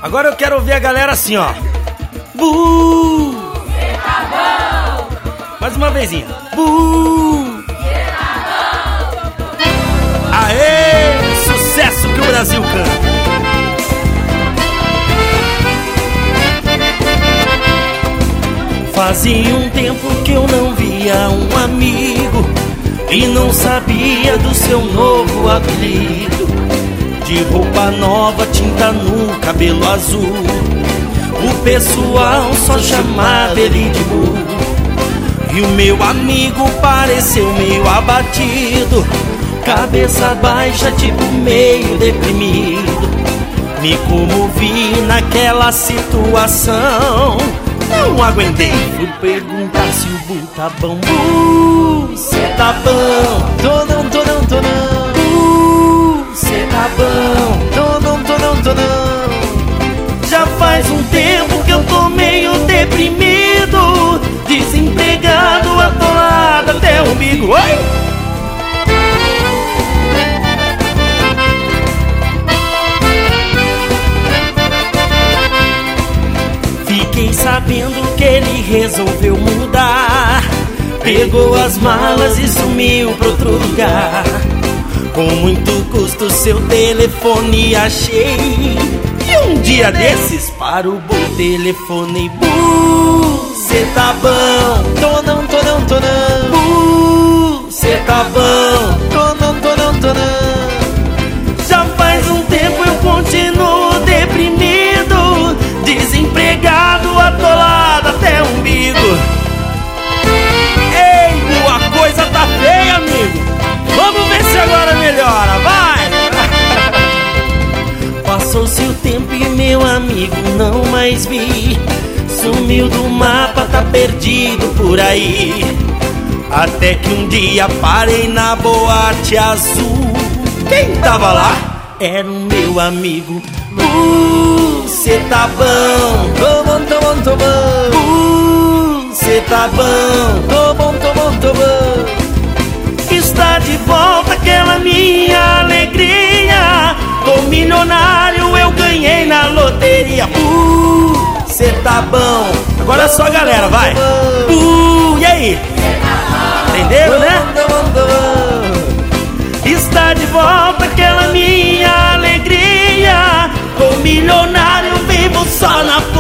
Agora eu quero ouvir a galera assim, ó. Cê tá bom. Mais uma vezinha. Cê tá bom. Aê! Sucesso que o Brasil canta. Fazia um tempo que eu não via um amigo e não sabia do seu novo apelido. De roupa nova, tinta no cabelo azul, o pessoal só chamava ele de burro. E o meu amigo pareceu meio abatido, cabeça baixa, tipo meio deprimido. Me comovi naquela situação, não aguentei, fui perguntar se o Bu tá bom. Cê tá bom? Tô não. Cê tá bom? Tô não. Já faz um tempo que eu tô meio deprimido, desempregado, atolado até o umbigo. Oi! Fiquei sabendo que ele resolveu mudar, pegou as malas e sumiu pra outro lugar. Com muito custo seu telefone achei, e um dia desses para o Bu telefonei. Bu, cê tá bom? Tô não. Bu, cê tá bom? Tô não. Já faz um tempo eu continuo deprimido, desempregado, atolado até o umbigo. Ei, Bu, a coisa tá feia, amigo. Vamos ver se agora melhora, vai! Passou-se o tempo e meu amigo não mais vi, sumiu do mapa, tá perdido por aí. Até que um dia parei na Boate Azul. Quem tava lá? Era o meu amigo. Cê tá bom? Tô bom. Cê tá bom? Tô bom. Está de volta aquela minha alegria, tô milionário, eu ganhei na loteria. Cê tá bom? Agora é só a galera, vai. E aí? Entenderam, né? Está de volta aquela minha alegria, tô milionário, vivo só na